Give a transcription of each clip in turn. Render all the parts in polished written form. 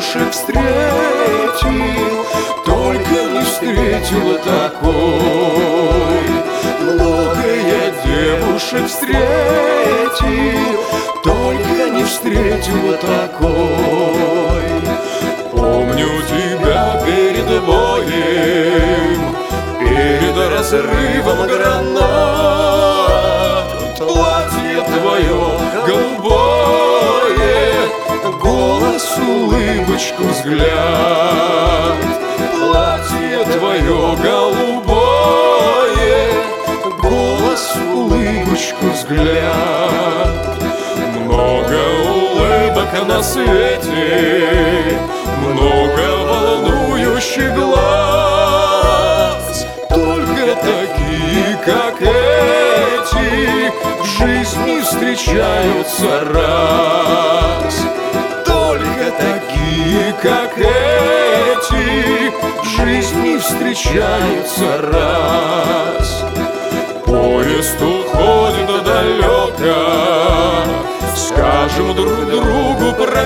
девушек встретил, только не встретила такой. Много я девушек встретил, только не встретила такой. Помню тебя перед боем, перед разрывом гранат. Платье твое голубое, голос, улыбочку, взгляд. Платье твое голубое, голос, улыбочку, взгляд. Много улыбок на свете, много волнующих глаз. Только такие, как эти, в жизни встречаются раз. Только такие, как эти, в жизни встречаются раз. Поезд уходит далеко, скажем друг другу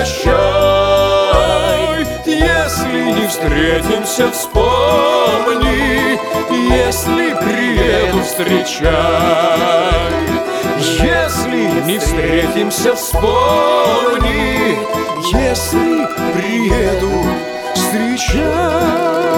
прощай. Если не встретимся, вспомни, если приеду, встречай. Если не встретимся, вспомни, если приеду, встречай.